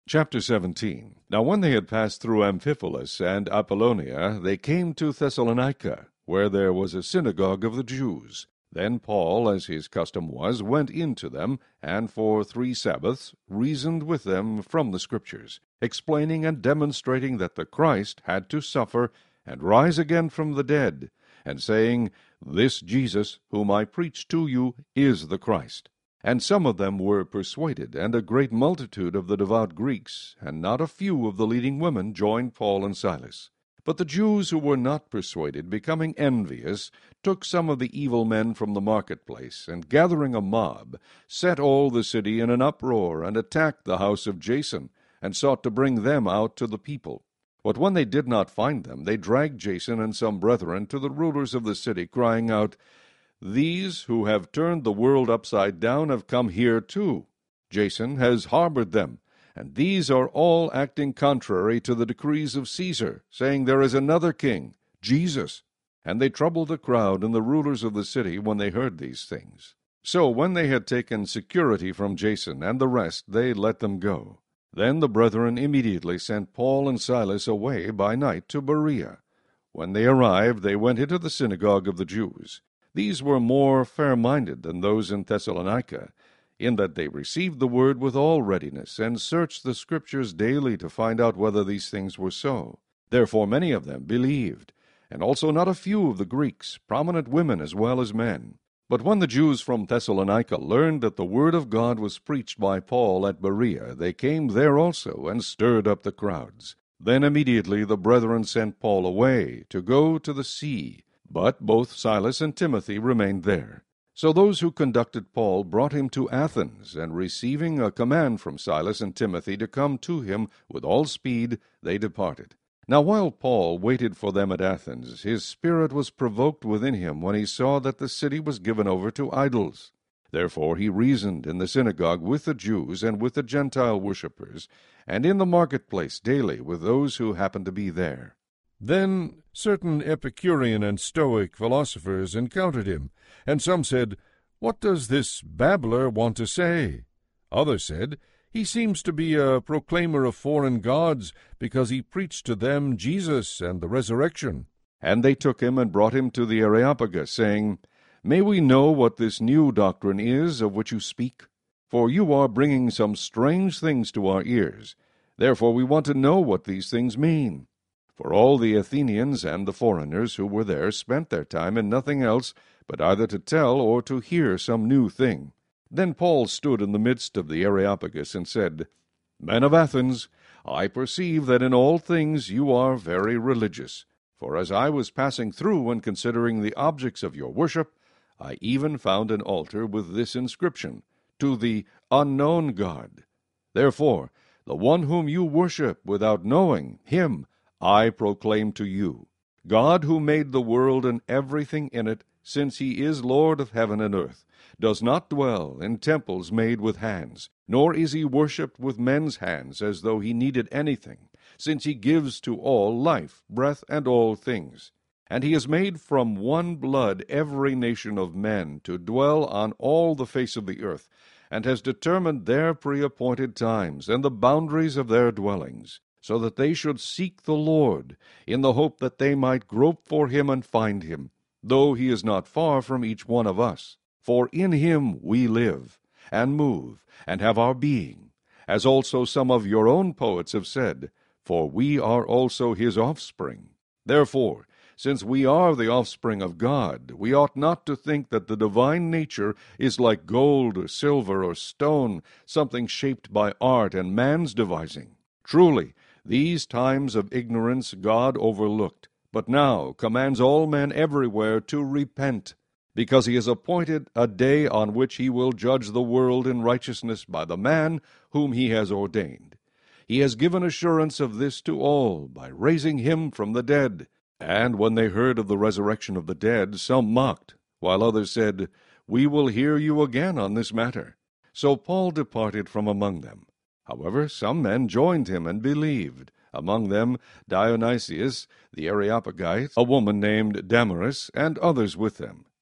Chapter 17. Now when they had passed through Amphipolis and Apollonia, they came to Thessalonica, where there was a synagogue of the Jews. Then Paul, as his custom was, went in to them, and for 3 Sabbaths reasoned with them from the Scriptures, explaining and demonstrating that the Christ had to suffer and rise again from the dead, and saying, This Jesus, whom I preach to you, is the Christ. And some of them were persuaded, and a great multitude of the devout Greeks, and not a few of the leading women, joined Paul and Silas. But the Jews who were not persuaded, becoming envious, took some of the evil men from the marketplace, and gathering a mob, set all the city in an uproar, and attacked the house of Jason, and sought to bring them out to the people. But when they did not find them, they dragged Jason and some brethren to the rulers of the city, crying out, These who have turned the world upside down have come here too. Jason has harbored them, and these are all acting contrary to the decrees of Caesar, saying there is another king, Jesus. And they troubled the crowd and the rulers of the city when they heard these things. So when they had taken security from Jason and the rest, they let them go. Then the brethren immediately sent Paul and Silas away by night to Berea. When they arrived, they went into the synagogue of the Jews. These were more fair-minded than those in Thessalonica, in that they received the word with all readiness, and searched the Scriptures daily to find out whether these things were so. Therefore many of them believed, and also not a few of the Greeks, prominent women as well as men. But when the Jews from Thessalonica learned that the word of God was preached by Paul at Berea, they came there also, and stirred up the crowds. Then immediately the brethren sent Paul away to go to the sea, but both Silas and Timothy remained there. So those who conducted Paul brought him to Athens, and receiving a command from Silas and Timothy to come to him with all speed, they departed. Now while Paul waited for them at Athens, his spirit was provoked within him when he saw that the city was given over to idols. Therefore he reasoned in the synagogue with the Jews and with the Gentile worshippers, and in the marketplace daily with those who happened to be there. Then certain Epicurean and Stoic philosophers encountered him, and some said, What does this babbler want to say? Others said, He seems to be a proclaimer of foreign gods, because he preached to them Jesus and the resurrection. And they took him and brought him to the Areopagus, saying, May we know what this new doctrine is of which you speak? For you are bringing some strange things to our ears. Therefore we want to know what these things mean. For all the Athenians and the foreigners who were there spent their time in nothing else but either to tell or to hear some new thing. Then Paul stood in the midst of the Areopagus and said, Men of Athens, I perceive that in all things you are very religious. For as I was passing through and considering the objects of your worship, I even found an altar with this inscription, To the unknown God. Therefore, the one whom you worship without knowing, him I proclaim to you, God who made the world and everything in it, since he is Lord of heaven and earth, does not dwell in temples made with hands, nor is he worshipped with men's hands as though he needed anything, since he gives to all life, breath, and all things. And he has made from one blood every nation of men to dwell on all the face of the earth, and has determined their pre-appointed times and the boundaries of their dwellings, so that they should seek the Lord, in the hope that they might grope for him and find him, though he is not far from each one of us. For in him we live, and move, and have our being, as also some of your own poets have said, for we are also his offspring. Therefore, since we are the offspring of God, we ought not to think that the divine nature is like gold or silver or stone, something shaped by art and man's devising. Truly, these times of ignorance God overlooked, but now commands all men everywhere to repent, because he has appointed a day on which he will judge the world in righteousness by the man whom he has ordained. He has given assurance of this to all by raising him from the dead. And when they heard of the resurrection of the dead, some mocked, while others said, We will hear you again on this matter. So Paul departed from among them. However, some men joined him and believed, among them Dionysius the Areopagite, a woman named Damaris, and others with them.